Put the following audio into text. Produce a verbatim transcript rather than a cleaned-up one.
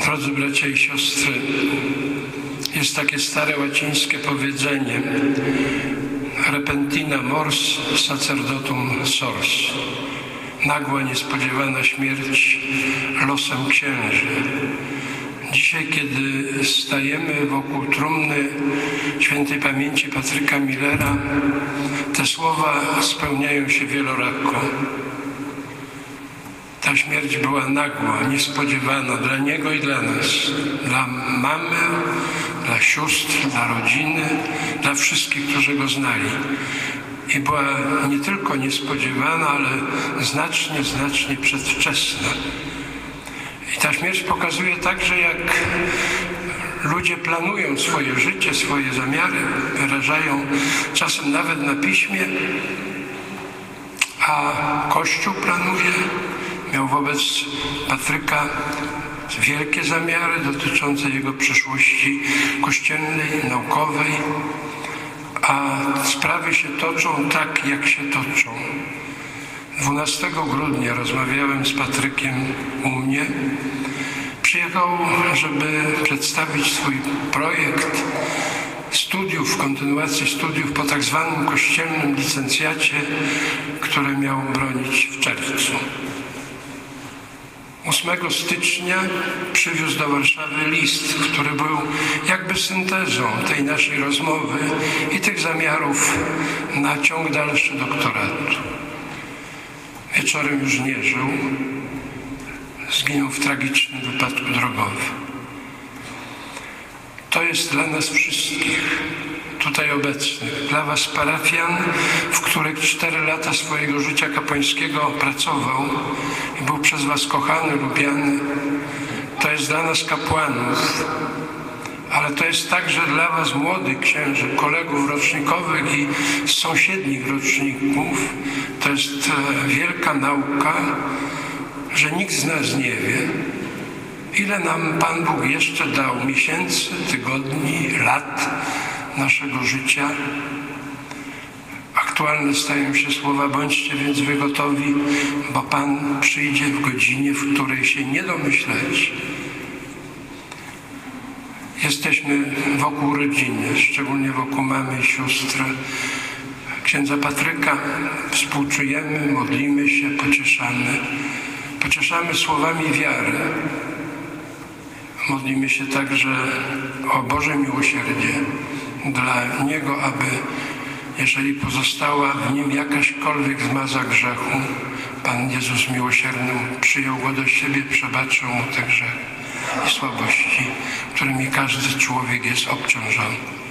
Drodzy bracia i siostry, jest takie stare łacińskie powiedzenie repentina mors sacerdotum sors. Nagła, niespodziewana śmierć losem księży. Dzisiaj, kiedy stajemy wokół trumny świętej pamięci Patryka Millera, te słowa spełniają się wielorako. Ta śmierć była nagła, niespodziewana dla niego i dla nas, dla mamy, dla sióstr, dla rodziny, dla wszystkich, którzy go znali. I była nie tylko niespodziewana, ale znacznie, znacznie przedwczesna. I ta śmierć pokazuje także, jak ludzie planują swoje życie, swoje zamiary, wyrażają czasem nawet na piśmie, a Kościół planuje. Miał wobec Patryka wielkie zamiary dotyczące jego przyszłości kościelnej, naukowej, a sprawy się toczą tak, jak się toczą. dwunastego grudnia rozmawiałem z Patrykiem u mnie. Przyjechał, żeby przedstawić swój projekt studiów, kontynuacji studiów po tak zwanym kościelnym licencjacie, które miał bronić w czerwcu. ósmego stycznia przywiózł do Warszawy list, który był jakby syntezą tej naszej rozmowy i tych zamiarów na ciąg dalszy doktoratu. Wieczorem już nie żył. Zginął w tragicznym wypadku drogowym. To jest dla nas wszystkich tutaj obecnych, dla was parafian, w których cztery lata swojego życia kapłańskiego pracował i był przez was kochany, lubiany. To jest dla nas kapłanów, ale to jest także dla was młodych księży, kolegów rocznikowych i z sąsiednich roczników. To jest wielka nauka, że nikt z nas nie wie, ile nam Pan Bóg jeszcze dał miesięcy, tygodni, lat naszego życia. Aktualne stają się słowa: bądźcie więc wy gotowi, bo Pan przyjdzie w godzinie, w której się nie domyśleć. Jesteśmy wokół rodziny, szczególnie wokół mamy i sióstr księdza Patryka. Współczujemy, modlimy się, pocieszamy. Pocieszamy słowami wiary. Modlimy się także o Boże miłosierdzie dla Niego, aby, jeżeli pozostała w Nim jakaśkolwiek zmaza grzechu, Pan Jezus miłosierny przyjął Go do siebie, przebaczył Mu te grzechy i słabości, którymi każdy człowiek jest obciążony.